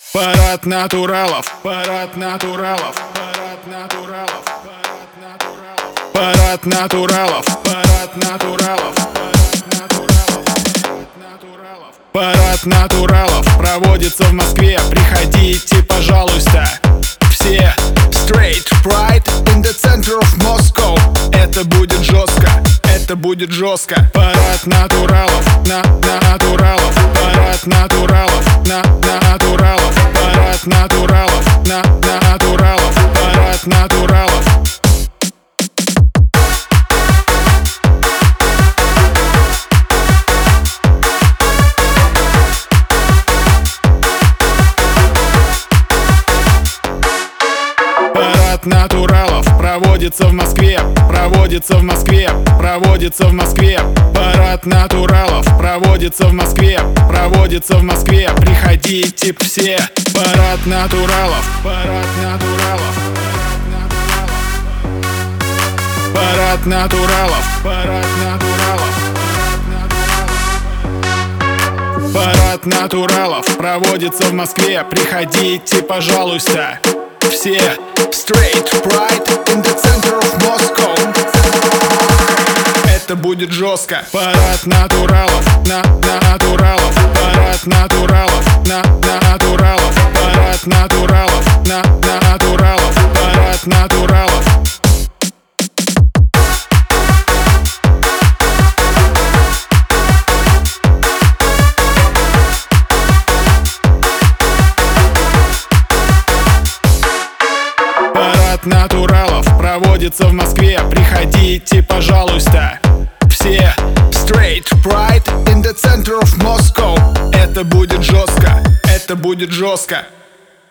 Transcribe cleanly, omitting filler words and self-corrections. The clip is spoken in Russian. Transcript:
Парад натуралов, парад натуралов, парад натуралов, парад натуралов, парад натуралов, парад натуралов проводится в Москве. Приходите, пожалуйста, все. Straight Pride in the center of Moscow. Это будет жестко, это будет жестко. Парад натуралов, натуралов, парад натуралов, натуралов, парад натуралов, натуралов, парад натуралов. Парад натуралов проводится в Москве, проводится в Москве, проводится в Москве. Парад натуралов проводится в Москве, проводится в Москве. Приходите все. Парад натуралов, парад натуралов, парад натуралов, парад натуралов, парад натуралов проводится в Москве. Приходите, пожалуйста, все. Straight Pride in the center of Moscow. Это будет жестко. Парад натуралов, натуралов, парад натуралов, натуралов, парад натуралов, натуралов, парад натуралов. Парад натуралов проводится в Москве. Приходите, пожалуйста, все. Straight Pride in the center of Moscow. Это будет жестко, это будет жестко.